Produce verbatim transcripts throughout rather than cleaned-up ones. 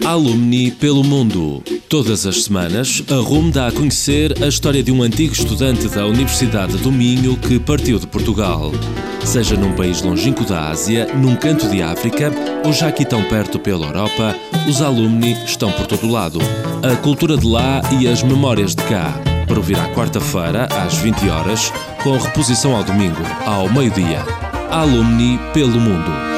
Alumni pelo mundo. Todas as semanas, a R U M dá a conhecer a história de um antigo estudante da Universidade do Minho que partiu de Portugal. Seja num país longínquo da Ásia, num canto de África ou já aqui tão perto pela Europa, os alumni estão por todo lado. A cultura de lá e as memórias de cá. Para ouvir à quarta-feira, às vinte horas, com reposição ao domingo, ao meio-dia. Alumni pelo mundo.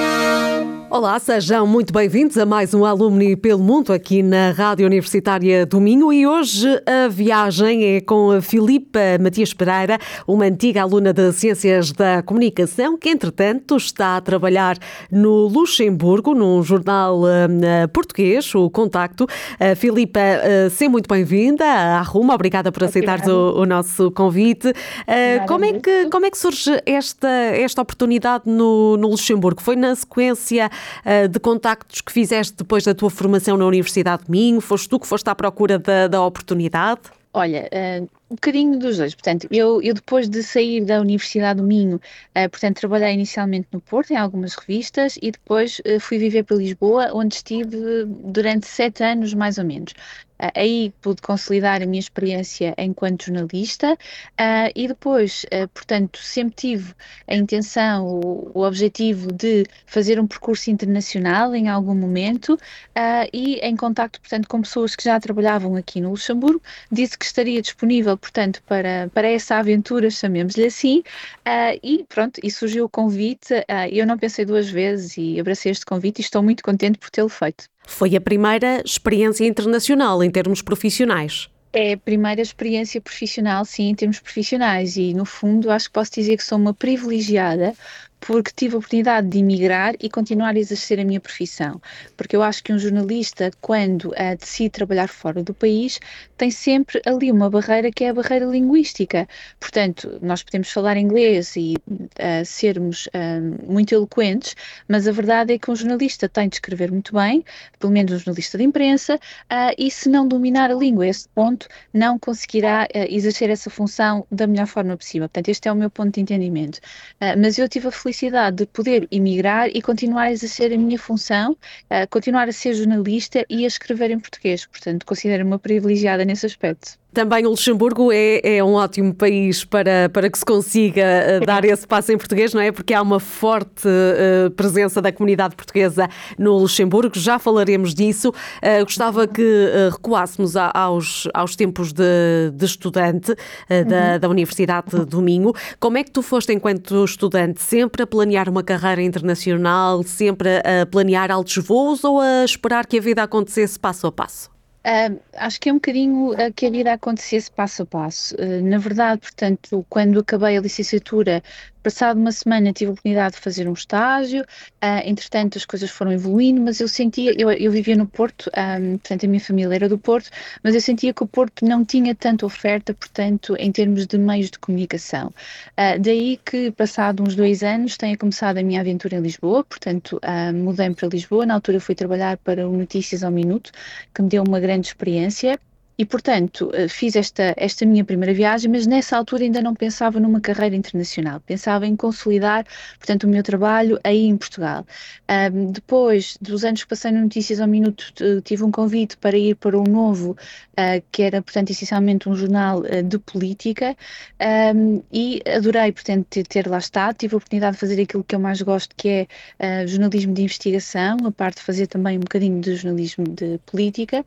Olá, sejam muito bem-vindos a mais um Alumni pelo Mundo aqui na Rádio Universitária do Minho, e hoje a viagem é com a Filipa Matias Pereira, uma antiga aluna de Ciências da Comunicação que, entretanto, está a trabalhar no Luxemburgo, num jornal uh, português, o Contacto. Uh, Filipa, uh, seja muito bem-vinda à R U M, obrigada por aceitares o, o nosso convite. Uh, como, é que, como é que surge esta, esta oportunidade no, no Luxemburgo? Foi na sequência de contactos que fizeste depois da tua formação na Universidade de Minho? Foste tu que foste à procura da, da oportunidade? Olha, uh, um bocadinho dos dois. Portanto, eu, eu depois de sair da Universidade do Minho, uh, portanto, trabalhei inicialmente no Porto, em algumas revistas, e depois uh, fui viver para Lisboa, onde estive durante sete anos, mais ou menos. Uh, aí pude consolidar a minha experiência enquanto jornalista uh, e depois, uh, portanto, sempre tive a intenção, o, o objetivo de fazer um percurso internacional em algum momento uh, e em contacto, portanto, com pessoas que já trabalhavam aqui no Luxemburgo, disse que estaria disponível, portanto, para, para essa aventura, chamemos-lhe assim, uh, e pronto, e surgiu o convite, uh, eu não pensei duas vezes e abracei este convite e estou muito contente por tê-lo feito. Foi a primeira experiência internacional em termos profissionais? É a primeira experiência profissional, sim, em termos profissionais, e no fundo acho que posso dizer que sou uma privilegiada porque tive a oportunidade de emigrar e continuar a exercer a minha profissão, porque eu acho que um jornalista, quando uh, decide trabalhar fora do país, tem sempre ali uma barreira que é a barreira linguística. Portanto, nós podemos falar inglês e uh, sermos uh, muito eloquentes, mas a verdade é que um jornalista tem de escrever muito bem, pelo menos um jornalista de imprensa, uh, e se não dominar a língua a esse ponto, não conseguirá uh, exercer essa função da melhor forma possível. Portanto, este é o meu ponto de entendimento. Uh, mas eu tive a felicidade de poder emigrar e continuar a exercer a minha função, uh, continuar a ser jornalista e a escrever em português. Portanto, considero-me uma privilegiada nesse aspecto. Também o Luxemburgo é, é um ótimo país para, para que se consiga uh, dar esse passo em português, não é? Porque há uma forte uh, presença da comunidade portuguesa no Luxemburgo, já falaremos disso. Uh, gostava que uh, recuássemos a, aos, aos tempos de, de estudante uh, da, uhum. da Universidade do Minho. Como é que tu foste enquanto estudante? Sempre a planear uma carreira internacional, sempre a planear altos voos ou a esperar que a vida acontecesse passo a passo? Uh, acho que é um bocadinho uh, que a vida acontecesse passo a passo. Uh, na verdade, portanto, quando acabei a licenciatura, passado uma semana tive a oportunidade de fazer um estágio, uh, entretanto as coisas foram evoluindo, mas eu sentia, eu, eu vivia no Porto, um, portanto a minha família era do Porto, mas eu sentia que o Porto não tinha tanta oferta, portanto, em termos de meios de comunicação. Uh, daí que, passado uns dois anos, tenha começado a minha aventura em Lisboa, portanto, uh, mudei-me para Lisboa, na altura fui trabalhar para o Notícias ao Minuto, que me deu uma grande experiência. E, portanto, fiz esta, esta minha primeira viagem, mas nessa altura ainda não pensava numa carreira internacional. Pensava em consolidar, portanto, o meu trabalho aí em Portugal. Um, depois dos anos que passei no Notícias ao Minuto, tive um convite para ir para o Novo, uh, que era, portanto, essencialmente um jornal uh, de política, um, e adorei, portanto, ter, ter lá estado. Tive a oportunidade de fazer aquilo que eu mais gosto, que é uh, jornalismo de investigação, a parte de fazer também um bocadinho de jornalismo de política.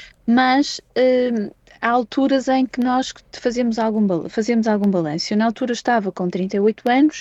Mas uh, há alturas em que nós fazemos algum, fazemos algum balanço. Eu na altura estava com trinta e oito anos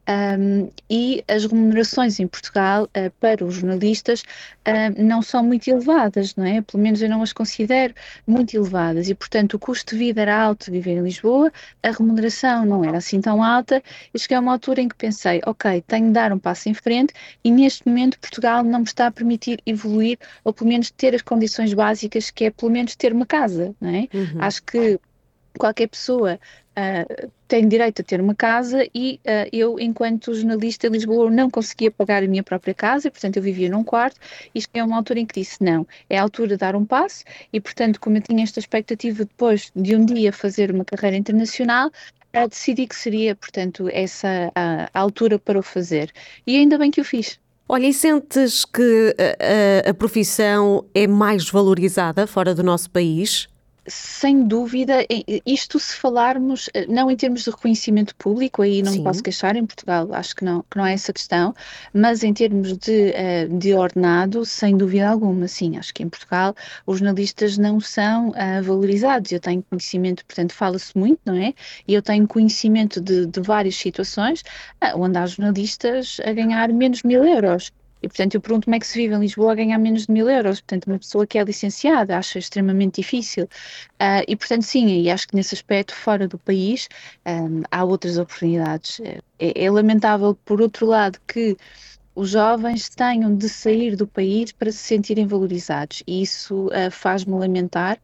um, e as remunerações em Portugal uh, para os jornalistas uh, não são muito elevadas, não é? Pelo menos eu não as considero muito elevadas e, portanto, o custo de vida era alto de viver em Lisboa, a remuneração não era assim tão alta e cheguei a uma altura em que pensei, ok, tenho de dar um passo em frente e neste momento Portugal não me está a permitir evoluir ou pelo menos ter as condições básicas que é pelo menos ter uma casa, não é? Uhum. Acho que qualquer pessoa uh, tem direito a ter uma casa e uh, eu, enquanto jornalista em Lisboa, não conseguia pagar a minha própria casa, portanto eu vivia num quarto e cheguei a uma altura em que disse não, é a altura de dar um passo e, portanto, como eu tinha esta expectativa depois de um dia fazer uma carreira internacional, uh, decidi que seria, portanto, essa a, a altura para o fazer e ainda bem que o fiz. Olha, e sentes que a, a, a profissão é mais valorizada fora do nosso país? Sem dúvida, isto se falarmos, não em termos de reconhecimento público, aí não me posso Sim. queixar, em Portugal acho que não, que não é essa questão, mas em termos de, de ordenado, sem dúvida alguma, sim, acho que em Portugal os jornalistas não são uh, valorizados. Eu tenho conhecimento, portanto fala-se muito, não é? E eu tenho conhecimento de, de várias situações uh, onde há jornalistas a ganhar menos de mil euros. E, portanto, eu pergunto como é que se vive em Lisboa a ganhar menos de mil euros. Portanto, uma pessoa que é licenciada acha extremamente difícil. Uh, e, portanto, sim, e acho que nesse aspecto, fora do país, um, há outras oportunidades. É, é lamentável, por outro lado, que os jovens tenham de sair do país para se sentirem valorizados. E isso uh, faz-me lamentar.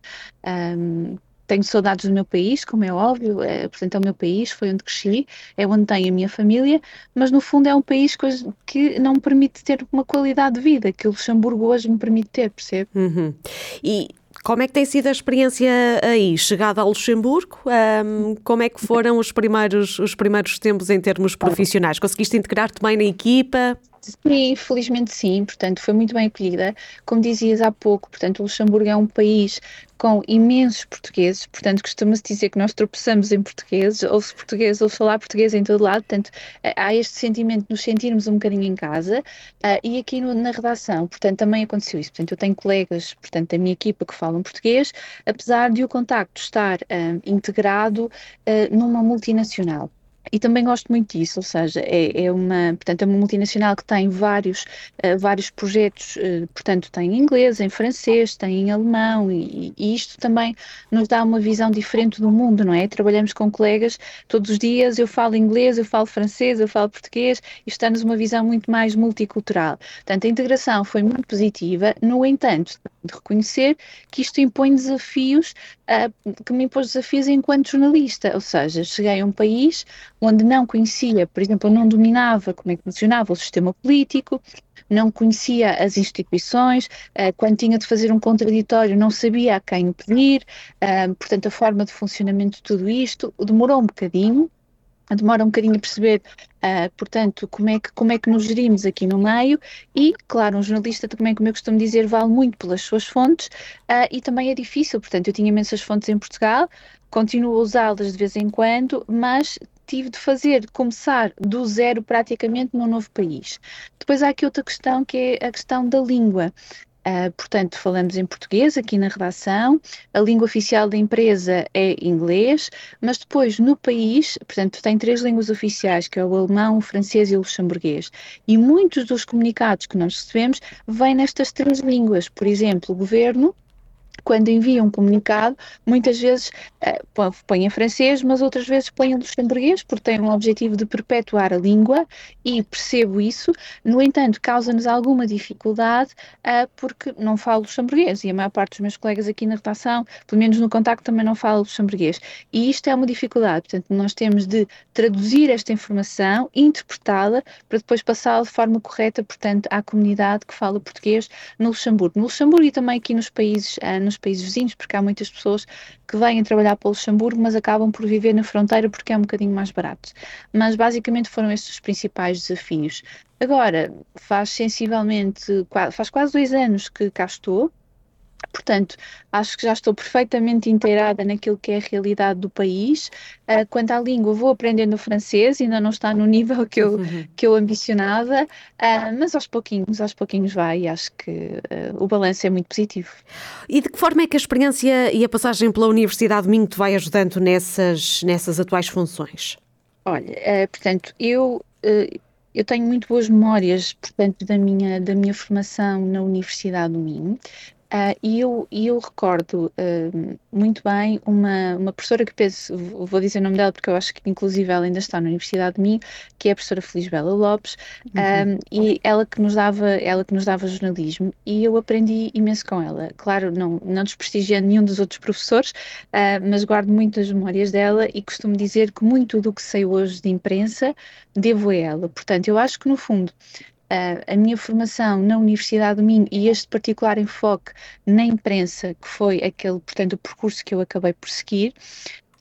Um, Tenho saudades do meu país, como é óbvio, é, portanto é o meu país, foi onde cresci, é onde tenho a minha família, mas no fundo é um país que, hoje- que não me permite ter uma qualidade de vida que o Luxemburgo hoje me permite ter, percebe? Uhum. E como é que tem sido a experiência aí? Chegada a Luxemburgo, ahm, como é que foram os primeiros, os primeiros tempos em termos profissionais? Conseguiste integrar-te bem na equipa? Sim, felizmente sim, portanto foi muito bem acolhida. Como dizias há pouco, portanto o Luxemburgo é um país com imensos portugueses, portanto costuma-se dizer que nós tropeçamos em portugueses, ouve-se português, ouve falar português em todo lado, portanto eh, há este sentimento de nos sentirmos um bocadinho em casa, ah, e aqui no- na redação, portanto também aconteceu isso, portanto eu tenho colegas, portanto da minha equipa que falam português, apesar de o contacto estar ah, integrado ah, numa multinacional. E também gosto muito disso, ou seja, é, é uma, portanto, é uma multinacional que tem vários, eh, vários projetos, eh, portanto, tem em inglês, em francês, tem em alemão, e, e isto também nos dá uma visão diferente do mundo, não é? Trabalhamos com colegas todos os dias, eu falo inglês, eu falo francês, eu falo português, isto dá-nos uma visão muito mais multicultural. Portanto, a integração foi muito positiva, no entanto, de reconhecer que isto impõe desafios, ah, que me impôs desafios enquanto jornalista, ou seja, cheguei a um país onde não conhecia, por exemplo, eu não dominava como é que funcionava o sistema político, não conhecia as instituições, uh, quando tinha de fazer um contraditório não sabia a quem o pedir, uh, portanto a forma de funcionamento de tudo isto demorou um bocadinho, demora um bocadinho a perceber, uh, portanto, como é, que, como é que nos gerimos aqui no meio e, claro, um jornalista também, como eu costumo dizer, vale muito pelas suas fontes, uh, e também é difícil, portanto, eu tinha imensas fontes em Portugal, continuo a usá-las de vez em quando, mas tive de fazer, começar do zero praticamente num novo país. Depois há aqui outra questão que é a questão da língua. Uh, portanto, falamos em português aqui na redação, a língua oficial da empresa é inglês, mas depois no país, portanto, tem três línguas oficiais, que é o alemão, o francês e o luxemburguês. E muitos dos comunicados que nós recebemos vêm nestas três línguas. Por exemplo, o governo, quando envia um comunicado, muitas vezes uh, põe em francês, mas outras vezes põe em luxemburguês, porque tem um objetivo de perpetuar a língua, e percebo isso. No entanto, causa-nos alguma dificuldade, uh, porque não falo luxemburguês, e a maior parte dos meus colegas aqui na redação, pelo menos no contacto, também não fala luxemburguês. E isto é uma dificuldade, portanto, nós temos de traduzir esta informação, interpretá-la, para depois passá-la de forma correta, portanto, à comunidade que fala português no Luxemburgo. No Luxemburgo e também aqui nos países, uh, nos países vizinhos, porque há muitas pessoas que vêm trabalhar para o Luxemburgo, mas acabam por viver na fronteira porque é um bocadinho mais barato. Mas basicamente foram estes os principais desafios. Agora, faz sensivelmente, faz quase dois anos que cá estou. Portanto, acho que já estou perfeitamente inteirada naquilo que é a realidade do país. Uh, quanto à língua, vou aprendendo o francês, ainda não está no nível que eu, que eu ambicionava, uh, mas aos pouquinhos, aos pouquinhos vai, e acho que uh, o balanço é muito positivo. E de que forma é que a experiência e a passagem pela Universidade do Minho te vai ajudando nessas, nessas atuais funções? Olha, uh, portanto, eu... Uh, Eu tenho muito boas memórias, portanto, da minha, da minha formação na Universidade do Minho. Uh, e eu, e eu recordo uh, muito bem uma, uma professora que penso, vou dizer o nome dela porque eu acho que inclusive ela ainda está na Universidade de Minho, que é a professora Felisbela Lopes, um, e ela que, nos dava, ela que nos dava jornalismo, e eu aprendi imenso com ela. Claro, não, não desprestigiando nenhum dos outros professores, uh, mas guardo muitas memórias dela e costumo dizer que muito do que sei hoje de imprensa devo a ela. Portanto, eu acho que no fundo Uh, a minha formação na Universidade do Minho e este particular enfoque na imprensa, que foi aquele, portanto, o percurso que eu acabei por seguir,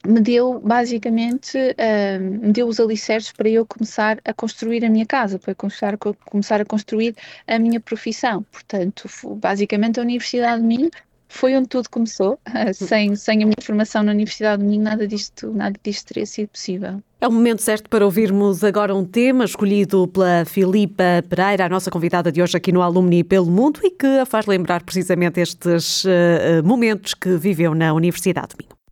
me deu basicamente, uh, me deu os alicerces para eu começar a construir a minha casa, para começar, começar a construir a minha profissão. Portanto, basicamente a Universidade de Minho foi onde tudo começou. Uh, sem, sem a minha formação na Universidade de Minho, nada disto, nada disto teria sido possível. É o momento certo para ouvirmos agora um tema escolhido pela Filipa Pereira, a nossa convidada de hoje aqui no Alumni pelo Mundo, e que a faz lembrar precisamente estes uh, momentos que viveu na Universidade de Minho.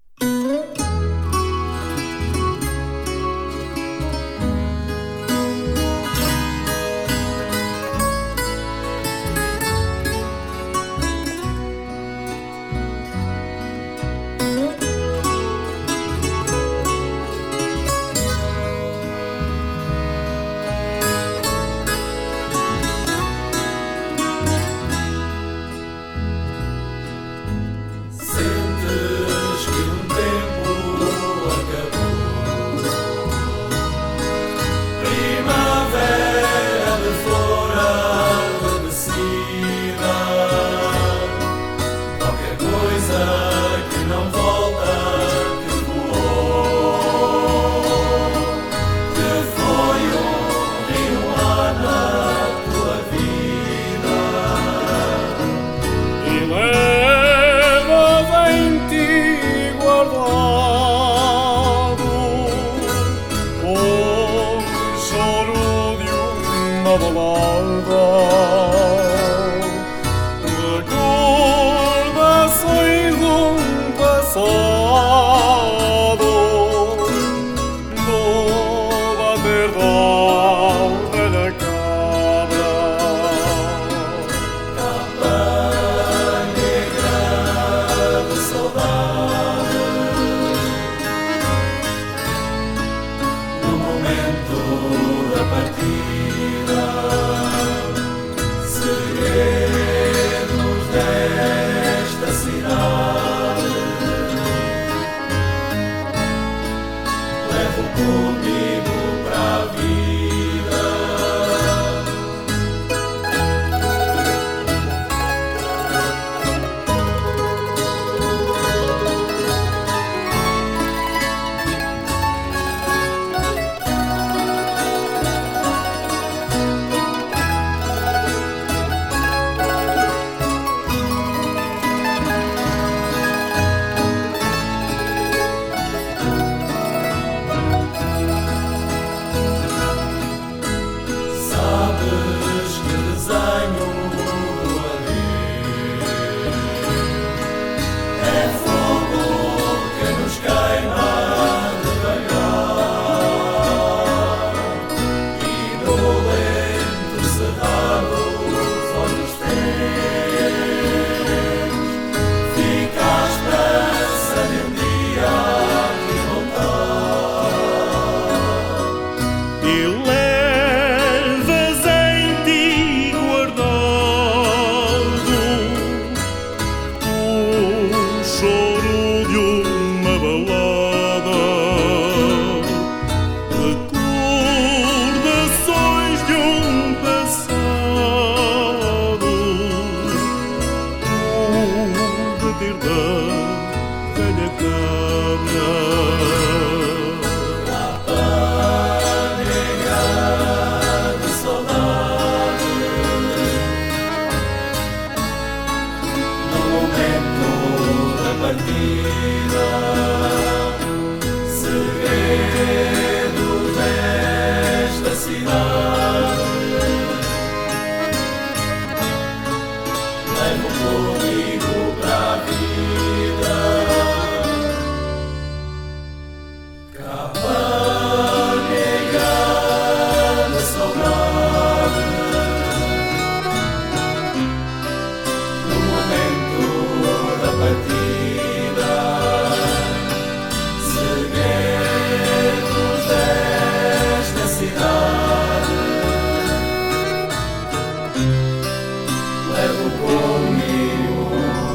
Levo comigo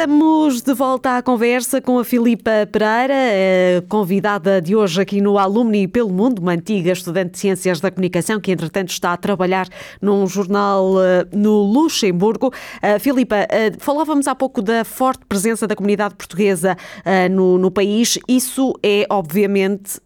Estamos de volta à conversa com a Filipa Pereira, convidada de hoje aqui no Alumni pelo Mundo, uma antiga estudante de Ciências da Comunicação que, entretanto, está a trabalhar num jornal no Luxemburgo. Filipa, falávamos há pouco da forte presença da comunidade portuguesa no, no país. Isso é, obviamente,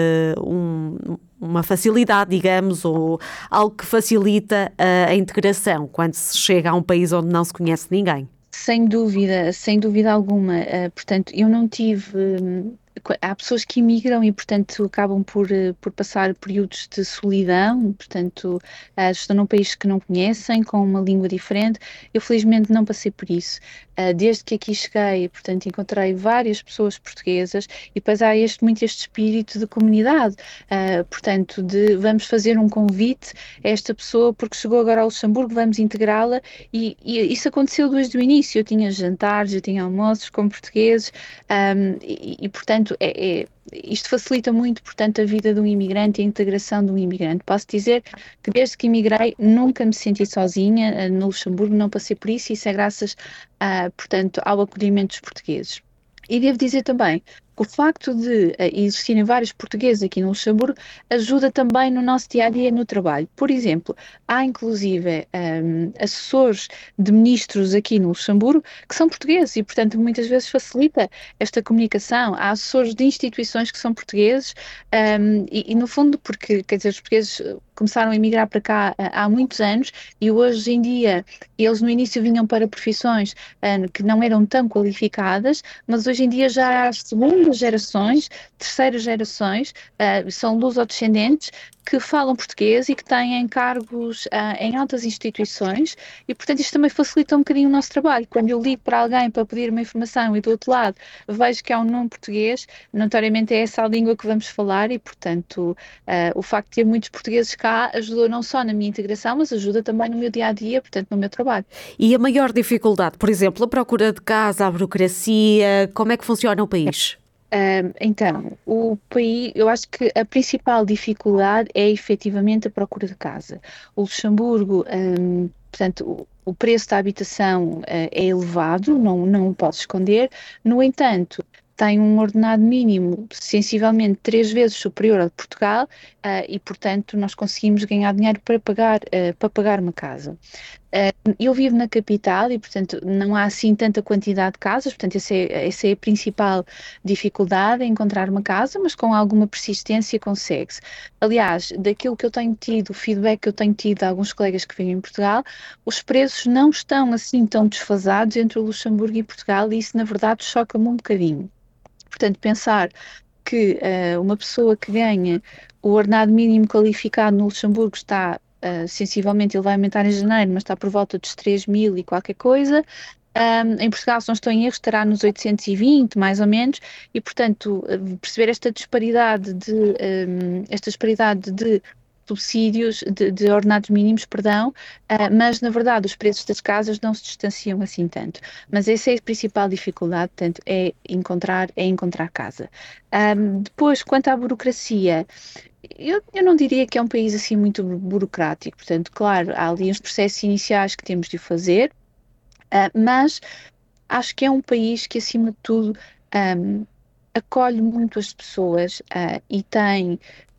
um... uma facilidade, digamos, ou algo que facilita a integração quando se chega a um país onde não se conhece ninguém. Sem dúvida, sem dúvida alguma. Uh, portanto, eu não tive... Um, há pessoas que imigram e, portanto, acabam por, uh, por passar períodos de solidão, portanto, uh, estão num país que não conhecem, com uma língua diferente. Eu, felizmente, não passei por isso. Uh, desde que aqui cheguei, portanto, encontrei várias pessoas portuguesas e depois há este, muito este espírito de comunidade, uh, portanto, de vamos fazer um convite a esta pessoa porque chegou agora ao Luxemburgo, vamos integrá-la e, e isso aconteceu desde o início. Eu tinha jantares, eu tinha almoços com portugueses um, e, e, portanto, é, é, isto facilita muito, portanto, a vida de um imigrante e a integração de um imigrante. Posso dizer que desde que imigrei nunca me senti sozinha no Luxemburgo, não passei por isso e isso é graças, a, portanto, ao acolhimento dos portugueses. E devo dizer também que o facto de uh, existirem vários portugueses aqui no Luxemburgo ajuda também no nosso dia-a-dia no trabalho. Por exemplo, há inclusive um, assessores de ministros aqui no Luxemburgo que são portugueses e, portanto, muitas vezes facilita esta comunicação. Há assessores de instituições que são portugueses um, e, e, no fundo, porque, quer dizer, os portugueses começaram a emigrar para cá uh, há muitos anos e hoje em dia eles no início vinham para profissões uh, que não eram tão qualificadas, mas hoje em dia já há segundas gerações, terceiras gerações, uh, são lusodescendentes que falam português e que têm cargos uh, em altas instituições e, portanto, isto também facilita um bocadinho o nosso trabalho. Quando eu ligo para alguém para pedir uma informação e do outro lado vejo que há um nome português, notoriamente é essa a língua que vamos falar e, portanto, uh, o facto de ter muitos portugueses cá ajudou não só na minha integração, mas ajuda também no meu dia-a-dia, portanto, no meu trabalho. E a maior dificuldade, por exemplo, a procura de casa, a burocracia, como é que funciona o país? Uh, então, o país, eu acho que a principal dificuldade é efetivamente a procura de casa. O Luxemburgo, um, portanto, o, o preço da habitação uh, é elevado, não, não o posso esconder, no entanto, tem um ordenado mínimo sensivelmente três vezes superior ao de Portugal uh, e, portanto, nós conseguimos ganhar dinheiro para pagar, uh, para pagar uma casa. Uh, eu vivo na capital e, portanto, não há assim tanta quantidade de casas, portanto, essa é, essa é a principal dificuldade, é encontrar uma casa, mas com alguma persistência consegue-se. Aliás, daquilo que eu tenho tido, o feedback que eu tenho tido de alguns colegas que vivem em Portugal, os preços não estão assim tão desfasados entre o Luxemburgo e Portugal e isso, na verdade, choca-me um bocadinho. Portanto, pensar que uh, uma pessoa que ganha o ordenado mínimo qualificado no Luxemburgo está uh, sensivelmente, ele vai aumentar em janeiro, mas está por volta dos três mil e qualquer coisa. Um, em Portugal, se não estou em erro, estará nos oitocentos e vinte, mais ou menos, e, portanto, perceber esta disparidade de, um, esta disparidade de subsídios, de, de ordenados mínimos, perdão, uh, mas na verdade os preços das casas não se distanciam assim tanto. Mas essa é a principal dificuldade, portanto, é encontrar, é encontrar casa. Um, depois, quanto à burocracia, eu, eu não diria que é um país assim muito burocrático, portanto, claro, há ali os processos iniciais que temos de fazer, uh, mas acho que é um país que, acima de tudo, um, acolhe muito as pessoas uh, e tem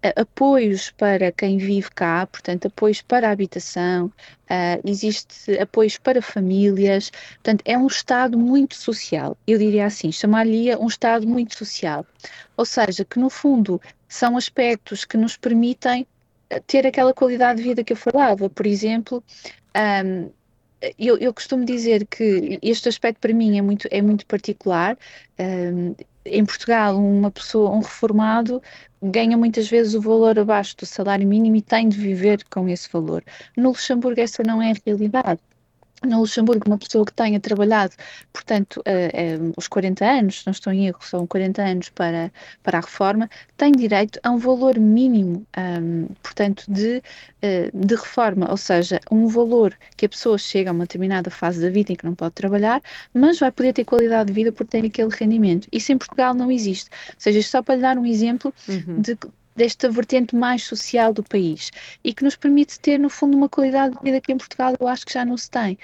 apoios para quem vive cá, portanto, apoios para a habitação, uh, existe apoios para famílias, portanto, é um Estado muito social, eu diria assim, chamar-lhe um Estado muito social, ou seja, que no fundo são aspectos que nos permitem ter aquela qualidade de vida que eu falava, por exemplo, um, eu, eu costumo dizer que este aspecto para mim é muito, é muito particular. Um, em Portugal, uma pessoa, um reformado, ganha muitas vezes o valor abaixo do salário mínimo e tem de viver com esse valor. No Luxemburgo essa não é a realidade. No Luxemburgo, uma pessoa que tenha trabalhado, portanto, uh, uh, os quarenta anos, não estou em erro, são quarenta anos para, para a reforma, tem direito a um valor mínimo, um, portanto, de, uh, de reforma, ou seja, um valor que a pessoa chega a uma determinada fase da vida em que não pode trabalhar, mas vai poder ter qualidade de vida por ter aquele rendimento. Isso em Portugal não existe. Ou seja, só para lhe dar um exemplo uhum. de... desta vertente mais social do país e que nos permite ter, no fundo, uma qualidade de vida que em Portugal eu acho que já não se tem.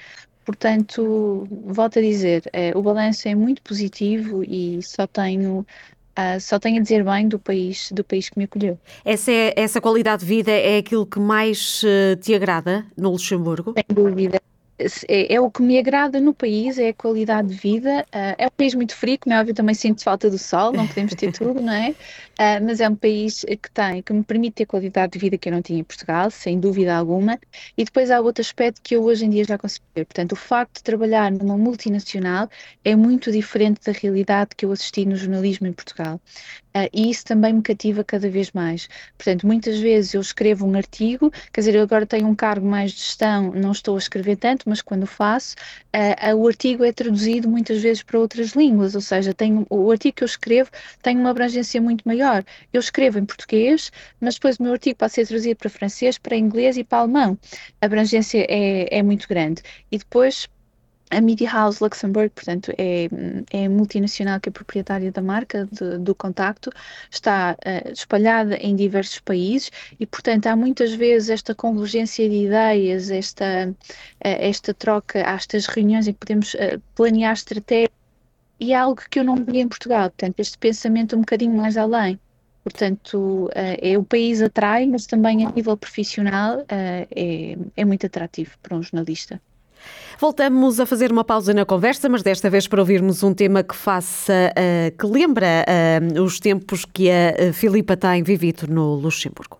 portanto, volto a dizer, eh, o balanço é muito positivo e só tenho, ah, só tenho a dizer bem do país, do país que me acolheu. Essa, é- essa qualidade de vida é aquilo que mais eh, te agrada no Luxemburgo? Sem dúvida. É, é o que me agrada no país, é a qualidade de vida. Ah, é um país muito frio, como é óbvio, também sinto falta do sol, não podemos ter tudo, não é? Ah, mas é um país que tem, que me permite ter qualidade de vida que eu não tinha em Portugal, sem dúvida alguma. E depois há outro aspecto que eu hoje em dia já consigo ver. Portanto, o facto de trabalhar numa multinacional é muito diferente da realidade que eu assisti no jornalismo em Portugal. Uh, e isso também me cativa cada vez mais. Portanto, muitas vezes eu escrevo um artigo, quer dizer, eu agora tenho um cargo mais de gestão, não estou a escrever tanto, mas quando faço, uh, uh, o artigo é traduzido muitas vezes para outras línguas, ou seja, tenho, o artigo que eu escrevo tem uma abrangência muito maior. Eu escrevo em português, mas depois o meu artigo pode ser traduzido para francês, para inglês e para alemão. A abrangência é, é muito grande. E depois a Media House Luxembourg, portanto, é, é a multinacional que é proprietária da marca, de, do Contacto, está uh, espalhada em diversos países e, portanto, há muitas vezes esta convergência de ideias, esta, uh, esta troca, há estas reuniões em que podemos uh, planear estratégias e é algo que eu não vi em Portugal, portanto, este pensamento um bocadinho mais além. Portanto, uh, é, o país atrai, mas também a nível profissional uh, é, é muito atrativo para um jornalista. Voltamos a fazer uma pausa na conversa, mas desta vez para ouvirmos um tema que faça, uh, que lembra uh, os tempos que a Filipa tem vivido no Luxemburgo.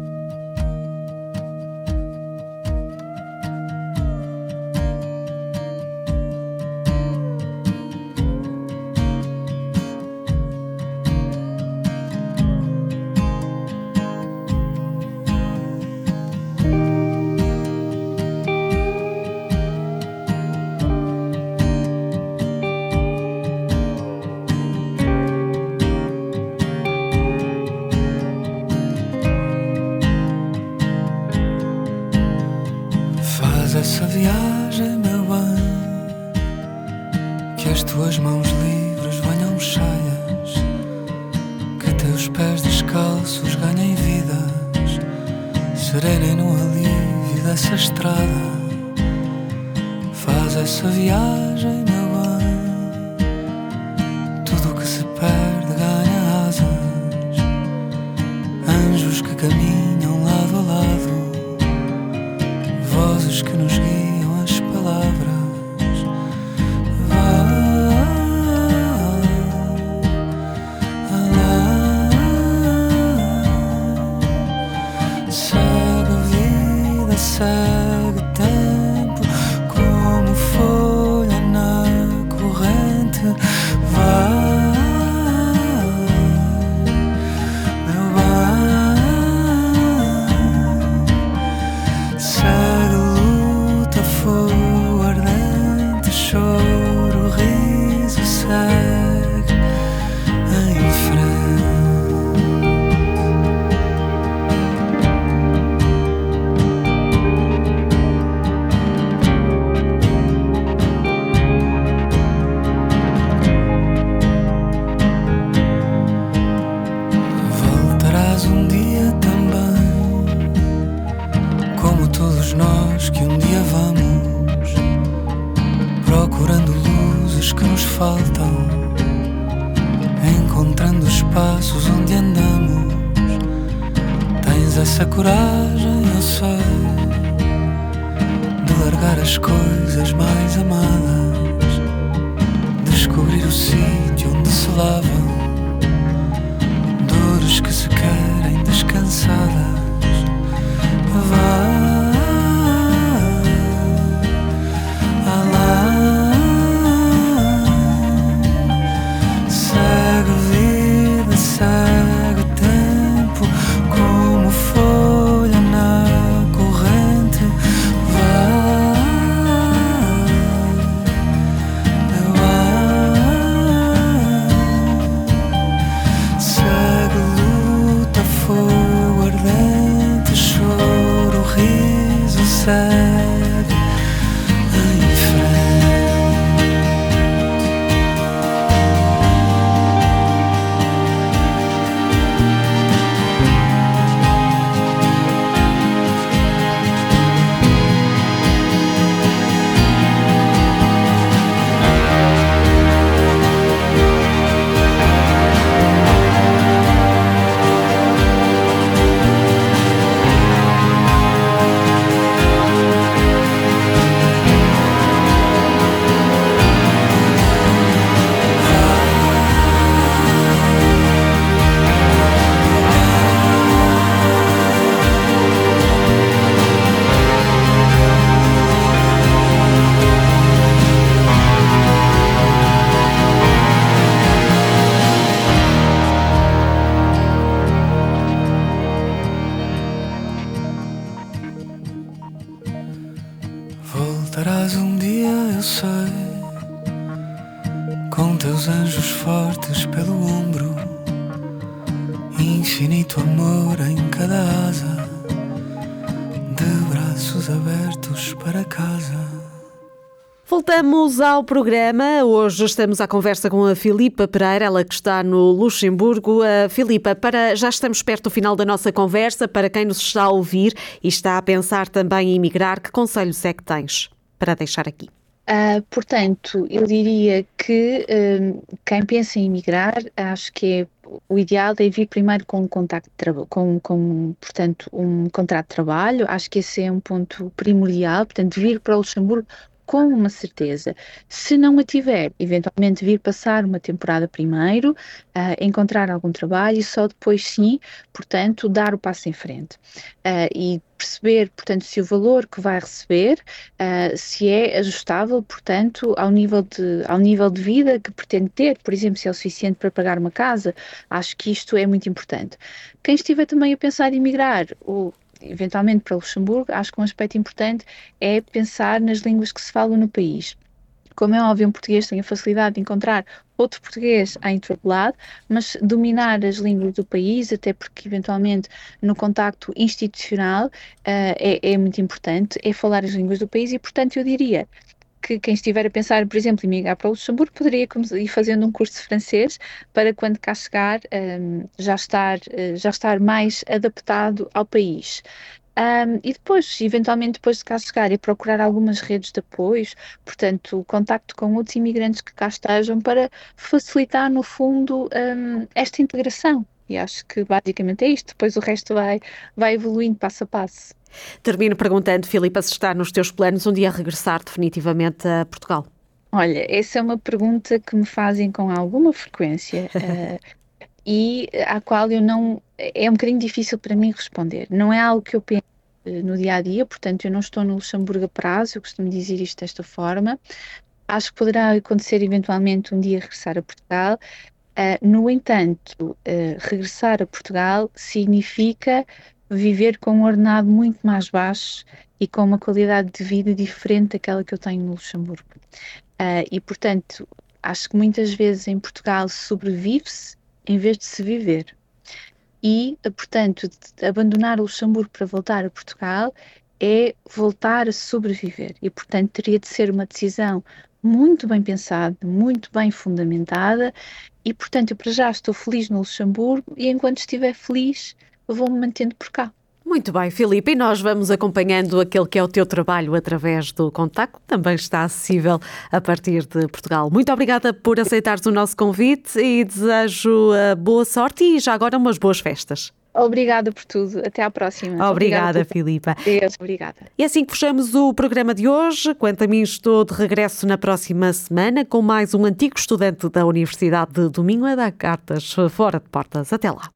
Essa viagem, meu bem, que as tuas mãos livres venham cheias, que teus pés descalços ganhem vidas, serenem no alívio dessa estrada. Faz essa viagem, meu bem, tudo o que se perde ganha asas, anjos que caminham lado a lado, vozes que nos guiam as palavras. Segue a vida, segue o tempo, como folha na corrente. Vai, meu bem, segue fogo ardente, choro, riso, segue em frente. Voltarás um dia também, como todos nós que um dia vamos, procurando luzes que nos faltam, encontrando espaços onde andamos. Tens essa coragem, eu sei, de largar as coisas mais amadas, descobrir o sítio onde se lavam dores que se querem descansadas. Vai, segue a vida, segue o tempo, como folha na corrente. Vai, vai, segue a luta, fogo ardente. com teus anjos fortes pelo ombro, infinito amor em cada asa, de braços abertos para casa. Voltamos ao programa. Hoje estamos à conversa com a Filipa Pereira, ela que está no Luxemburgo. A Filipa, para, já estamos perto do final da nossa conversa. Para quem nos está a ouvir e está a pensar também em emigrar, que conselhos é que tens para deixar aqui? Uh, portanto, eu diria que uh, quem pensa em emigrar, acho que é, o ideal é vir primeiro com um, contacto de traba- com, com, portanto, um contrato de trabalho. Acho que esse é um ponto primordial. Portanto, vir para o Luxemburgo com uma certeza. Se não a tiver, eventualmente vir passar uma temporada primeiro, uh, encontrar algum trabalho e só depois sim, portanto, dar o passo em frente. Uh, e perceber, portanto, se o valor que vai receber, uh, se é ajustável, portanto, ao nível, de, ao nível de vida que pretende ter, por exemplo, se é o suficiente para pagar uma casa. Acho que isto é muito importante. Quem estiver também a pensar em emigrar, ou eventualmente para Luxemburgo, acho que um aspecto importante é pensar nas línguas que se falam no país. Como é óbvio, um português tem a facilidade de encontrar outro português em todo lado, mas dominar as línguas do país, até porque eventualmente no contacto institucional uh, é, é muito importante, é falar as línguas do país e, portanto, eu diria que quem estiver a pensar, por exemplo, em migrar para o Luxemburgo, poderia ir fazendo um curso de francês para quando cá chegar um, já, estar, uh, já estar mais adaptado ao país. Um, e depois, eventualmente, depois de cá chegar, é procurar algumas redes de apoios, portanto, contacto com outros imigrantes que cá estejam para facilitar, no fundo, um, esta integração. E acho que basicamente é isto, depois o resto vai, vai evoluindo passo a passo. Termino perguntando, Filipa, se está nos teus planos um dia regressar definitivamente a Portugal. Olha, essa é uma pergunta que me fazem com alguma frequência uh, e à qual eu não... é um bocadinho difícil para mim responder. Não é algo que eu penso uh, no dia-a-dia, portanto eu não estou no Luxemburgo a prazo, eu costumo dizer isto desta forma. Acho que poderá acontecer eventualmente um dia regressar a Portugal. Uh, no entanto, uh, regressar a Portugal significa viver com um ordenado muito mais baixo e com uma qualidade de vida diferente daquela que eu tenho no Luxemburgo. Uh, e, portanto, acho que muitas vezes em Portugal sobrevive-se em vez de se viver. E, portanto, abandonar o Luxemburgo para voltar a Portugal é voltar a sobreviver. E, portanto, teria de ser uma decisão muito bem pensada, muito bem fundamentada. E, portanto, eu para já estou feliz no Luxemburgo e enquanto estiver feliz vou-me mantendo por cá. Muito bem, Filipe, e nós vamos acompanhando aquele que é o teu trabalho através do contacto, também está acessível a partir de Portugal. Muito obrigada por aceitares o nosso convite e desejo boa sorte e já agora umas boas festas. Obrigada por tudo. Até à próxima. Obrigada, obrigada Filipa. Deus, obrigada. E assim que fechamos o programa de hoje. Quanto a mim, estou de regresso na próxima semana com mais um antigo estudante da Universidade de do Minho a dar cartas fora de portas. Até lá.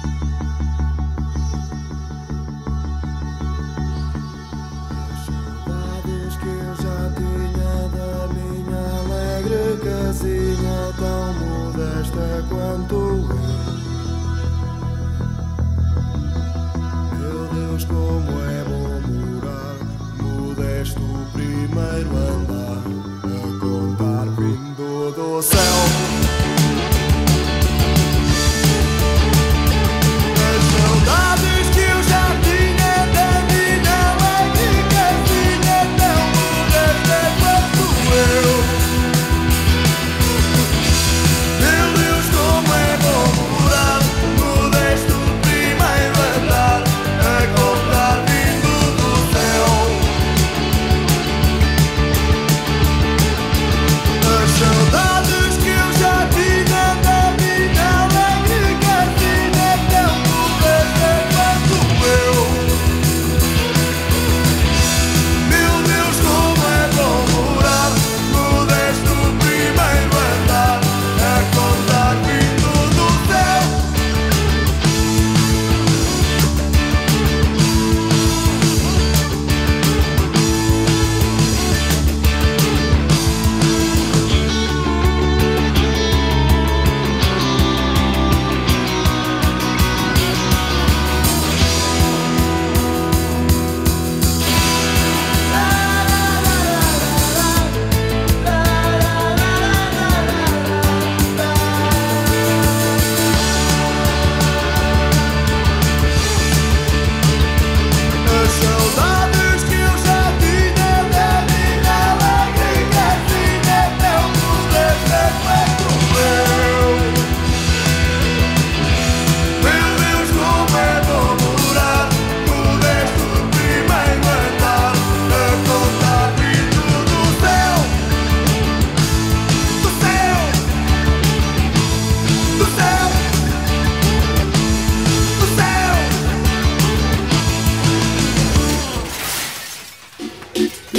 Casinha tão modesta quanto eu. Meu Deus, como é bom morar modesto primeiro andar, a contar vindo do céu. Saudades que eu já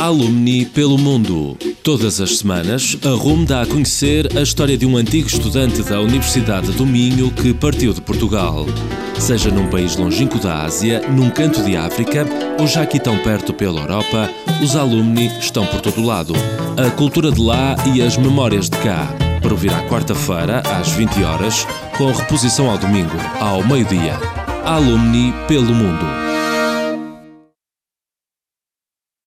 Alumni pelo mundo. Todas as semanas, a R U M dá a conhecer a história de um antigo estudante da Universidade do Minho que partiu de Portugal. Seja num país longínquo da Ásia, num canto de África ou já aqui tão perto pela Europa, os alumni estão por todo lado. A cultura de lá e as memórias de cá. Para ouvir à quarta-feira, às vinte horas, com reposição ao domingo, ao meio-dia. Alumni pelo mundo.